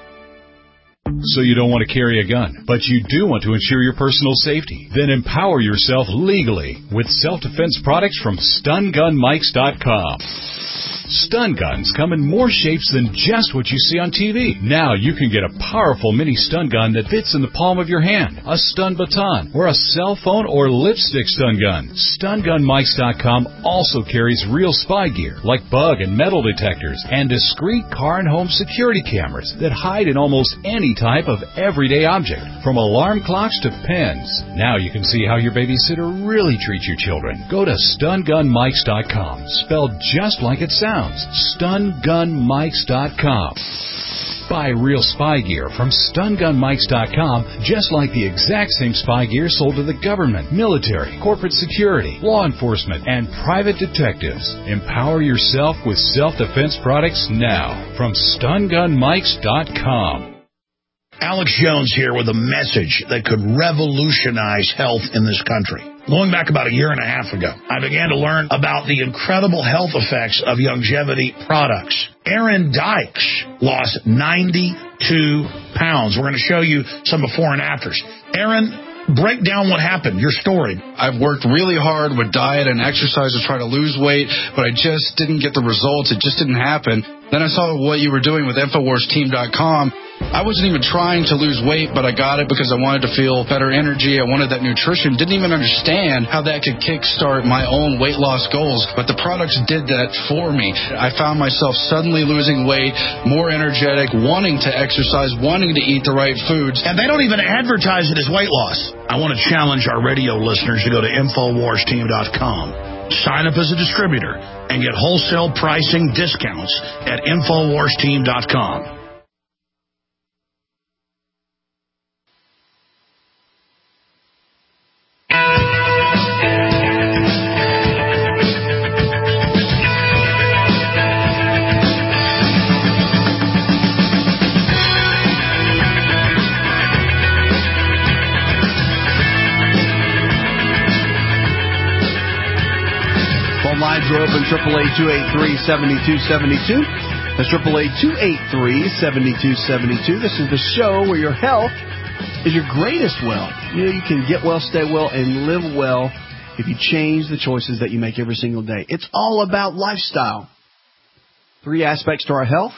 So you don't want to carry a gun, but you do want to ensure your personal safety? Then empower yourself legally with self-defense products from stun gun mikes dot com. Stun guns come in more shapes than just what you see on T V. Now you can get a powerful mini stun gun that fits in the palm of your hand, a stun baton, or a cell phone or lipstick stun gun. stun gun mikes dot com also carries real spy gear like bug and metal detectors and discreet car and home security cameras that hide in almost any type of everyday object, from alarm clocks to pens. Now you can see how your babysitter really treats your children. Go to stun gun mikes dot com, spelled just like it sounds. stun gun mikes dot com. Buy real spy gear from stun gun mikes dot com, just like the exact same spy gear sold to the government, military, corporate security, law enforcement, and private detectives. Empower yourself with self-defense products now from stun gun mikes dot com. Alex Jones here with a message that could revolutionize health in this country. Going back about a year and a half ago, I began to learn about the incredible health effects of longevity products. Aaron Dykes lost ninety-two pounds. We're going to show you some before and afters. Aaron, break down what happened, your story. I've worked really hard with diet and exercise to try to lose weight, but I just didn't get the results. It just didn't happen. Then I saw what you were doing with Infowars Team dot com. I wasn't even trying to lose weight, but I got it because I wanted to feel better energy. I wanted that nutrition. Didn't even understand how that could kickstart my own weight loss goals, but the products did that for me. I found myself suddenly losing weight, more energetic, wanting to exercise, wanting to eat the right foods. And they don't even advertise it as weight loss. I want to challenge our radio listeners to go to Infowars Team dot com. Sign up as a distributor and get wholesale pricing discounts at Infowars Team dot com. Lines are open, triple eight two eight three seven two seven two. That's triple eight two eight three seven two seven two. This is the show where your health is your greatest wealth. You know, you can get well, stay well, and live well if you change the choices that you make every single day. It's all about lifestyle. Three aspects to our health.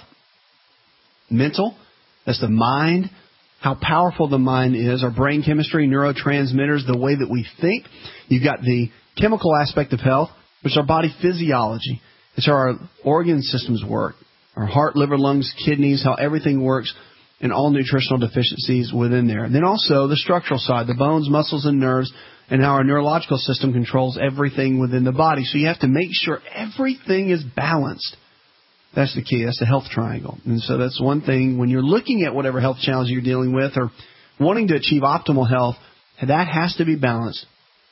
Mental, that's the mind, how powerful the mind is, our brain chemistry, neurotransmitters, the way that we think. You've got the chemical aspect of health, which is our body physiology. It's how our organ systems work, our heart, liver, lungs, kidneys, how everything works, and all nutritional deficiencies within there. And then also the structural side, the bones, muscles, and nerves, and how our neurological system controls everything within the body. So you have to make sure everything is balanced. That's the key. That's the health triangle. And so that's one thing. When you're looking at whatever health challenge you're dealing with or wanting to achieve optimal health, that has to be balanced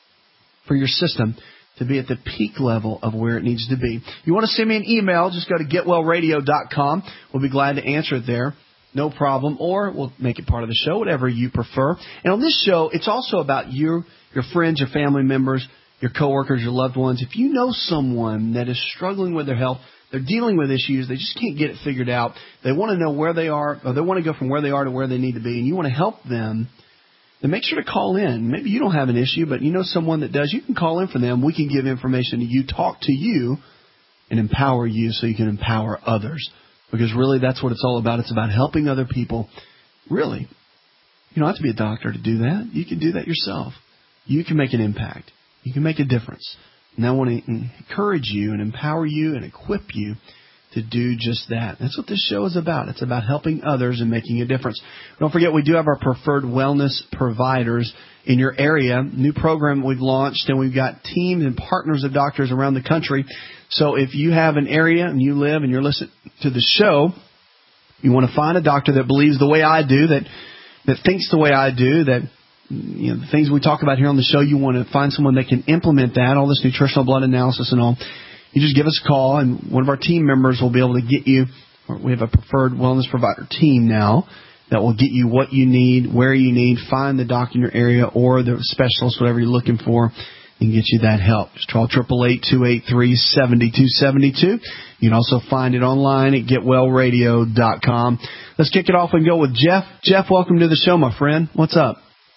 for your system to be at the peak level of where it needs to be. You want to send me an email, just go to get well radio dot com. We'll be glad to answer it there. No problem. Or we'll make it part of the show, whatever you prefer. And on this show, it's also about you, your friends, your family members, your coworkers, your loved ones. If you know someone that is struggling with their health, they're dealing with issues, they just can't get it figured out, they want to know where they are, or they want to go from where they are to where they need to be, and you want to help them, then make sure to call in. Maybe you don't have an issue, but you know someone that does. You can call in for them. We can give information to you, talk to you, and empower you so you can empower others. Because really that's what it's all about. It's about helping other people. Really, you don't have to be a doctor to do that. You can do that yourself. You can make an impact. You can make a difference. And I want to encourage you and empower you and equip you to do just that. That's what this show is about. It's about helping others and making a difference. Don't forget, we do have our preferred wellness providers in your area. New program we've launched, and we've got teams and partners of doctors around the country. So if you have an area and you live and you're listening to the show, you want to find a doctor that believes the way I do, that that thinks the way I do, that you know the things we talk about here on the show, you want to find someone that can implement that, all this nutritional blood analysis and all. You just give us a call, and one of our team members will be able to get you. We have a preferred wellness provider team now that will get you what you need, where you need, find the doc in your area or the specialist, whatever you're looking for, and get you that help. Just call triple eight two eight three seven two seven two. You can also find it online at get well radio dot com. Let's kick it off and go with Jeff. Jeff, welcome to the show, my friend. What's up?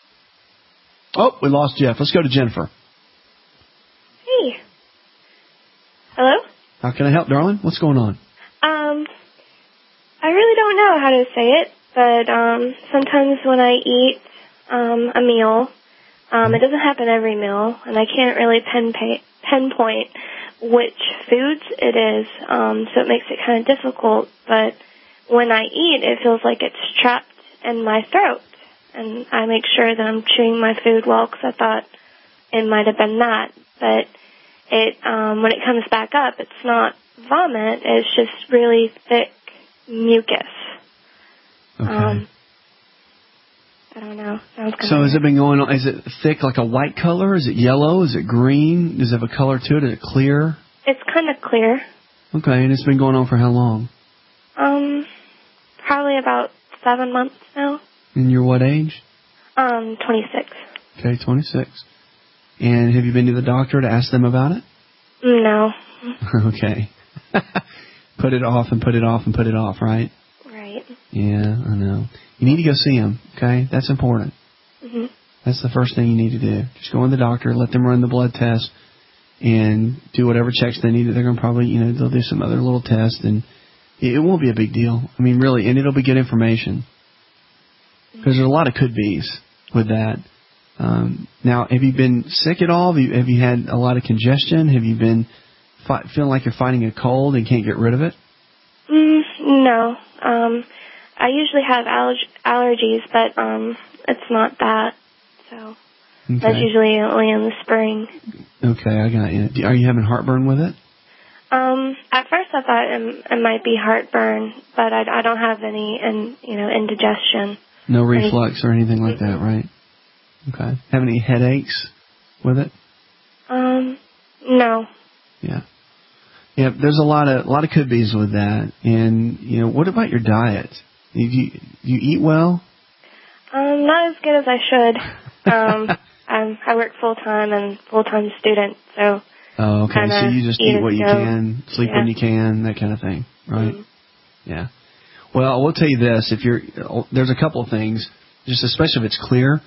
Oh, we lost Jeff. Let's go to Jennifer. Hey. Hello? How can I help, darling? What's going on? Um, I really don't know how to say it, but um, sometimes when I eat um, a meal, um, it doesn't happen every meal, and I can't really pen pay, pinpoint which foods it is, um, so it makes it kind of difficult. But when I eat, it feels like it's trapped in my throat, and I make sure that I'm chewing my food well because I thought it might have been that, but It um, when it comes back up, it's not vomit. It's just really thick mucus. Okay. Um, I don't know. Sounds kind so has it been going on? Is it thick, like a white color? Is it yellow? Is it green? Does it have a color to it? Is it clear? It's kind of clear. Okay, and it's been going on for how long? Um, probably about seven months now. And you're what age? Um, twenty-six. Okay, twenty-six. And have you been to the doctor to ask them about it? No. Okay. Put it off and put it off and put it off, right? Right. Yeah, I know. You need to go see them, okay? That's important. Mhm. That's the first thing you need to do. Just go in the doctor, let them run the blood test, and do whatever checks they need. They're going to probably, you know, they'll do some other little tests, and it won't be a big deal. I mean, really, and it'll be good information. Because there's a lot of could-be's with that. Um, now, have you been sick at all? Have you, have you had a lot of congestion? Have you been fi- feeling like you're fighting a cold and can't get rid of it? Mm, no. Um, I usually have allerg- allergies, but um, it's not that. So. Okay. That's usually only in the spring. Okay, I got you. Are you having heartburn with it? Um, at first I thought it, it might be heartburn, but I, I don't have any, in, you know, indigestion. No reflux or anything like that, right? Okay. Have any headaches with it? Um, no. Yeah. Yeah, there's a lot of a lot of could be's with that. And, you know, what about your diet? Do you, do you eat well? Um, not as good as I should. Um, I'm, I work full time and full time student, so. Oh, okay. So you just eat, eat what you go. can, sleep yeah. when you can, that kind of thing, right? Mm-hmm. Yeah. Well, I will tell you this: if you're, there's a couple of things, just especially if it's clear.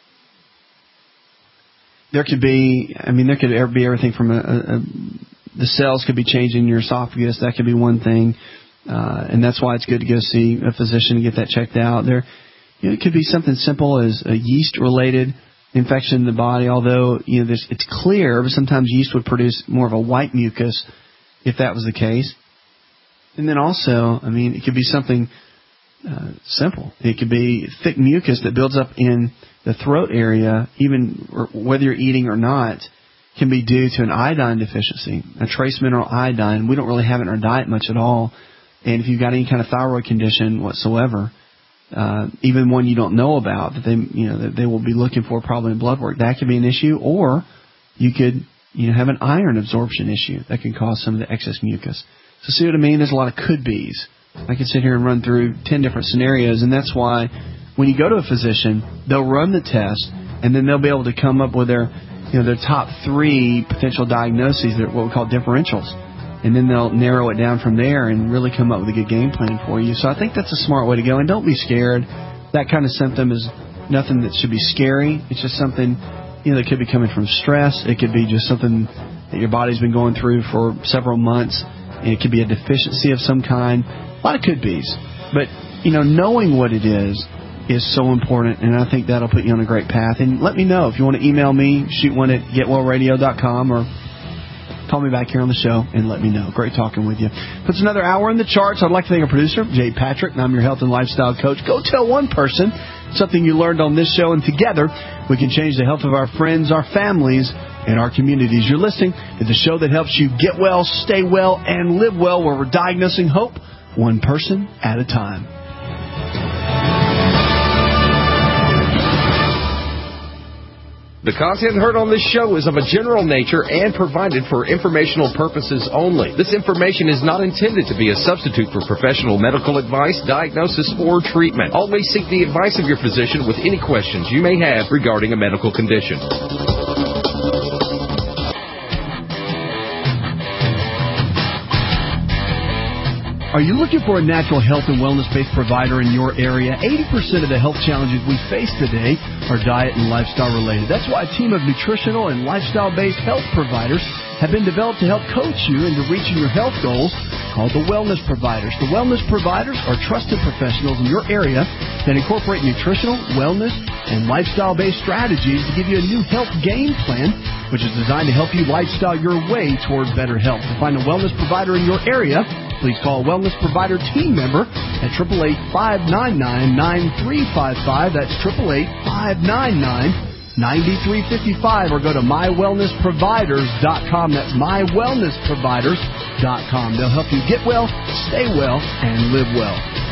There could be, I mean, there could be everything from a, a, a the cells could be changing in your esophagus. That could be one thing, uh, and that's why it's good to go see a physician and get that checked out. There, you know, it could be something simple as a yeast-related infection in the body. Although you know, this, it's clear, but sometimes yeast would produce more of a white mucus if that was the case. And then also, I mean, it could be something uh, simple. It could be thick mucus that builds up in the throat area, even or whether you're eating or not, can be due to an iodine deficiency, a trace mineral iodine. We don't really have it in our diet much at all. And if you've got any kind of thyroid condition whatsoever, uh, even one you don't know about, that they, you know, that they will be looking for probably in blood work, that could be an issue. Or you could, you know, have an iron absorption issue that can cause some of the excess mucus. So see what I mean? There's a lot of could-be's. I could sit here and run through ten different scenarios, and that's why when you go to a physician, they'll run the test, and then they'll be able to come up with their, you know, their top three potential diagnoses, they're what we call differentials, and then they'll narrow it down from there and really come up with a good game plan for you. So I think that's a smart way to go, and don't be scared. That kind of symptom is nothing that should be scary. It's just something, you know, that could be coming from stress. It could be just something that your body's been going through for several months. It could be a deficiency of some kind. A lot of could-be's. But, you know, knowing what it is is so important, and I think that'll put you on a great path. And let me know. If you want to email me, shoot one at get well radio dot com or call me back here on the show and let me know. Great talking with you. Puts another hour in the charts. I'd like to thank our producer, Jay Patrick, and I'm your health and lifestyle coach. Go tell one person something you learned on this show, and together we can change the health of our friends, our families, and our communities. You're listening to the show that helps you get well, stay well, and live well, where we're diagnosing hope one person at a time. The content heard on this show is of a general nature and provided for informational purposes only. This information is not intended to be a substitute for professional medical advice, diagnosis, or treatment. Always seek the advice of your physician with any questions you may have regarding a medical condition. Are you looking for a natural health and wellness-based provider in your area? eighty percent of the health challenges we face today are diet and lifestyle related. That's why a team of nutritional and lifestyle-based health providers have been developed to help coach you into reaching your health goals, called the Wellness Providers. The Wellness Providers are trusted professionals in your area that incorporate nutritional, wellness, and lifestyle-based strategies to give you a new health game plan, which is designed to help you lifestyle your way toward better health. To find a wellness provider in your area, please call a Wellness Provider team member at eight eight eight, five nine nine, nine three five five. That's eight eight eight, five nine nine, nine three five five. Or go to my wellness providers dot com. That's my wellness providers dot com. They'll help you get well, stay well, and live well.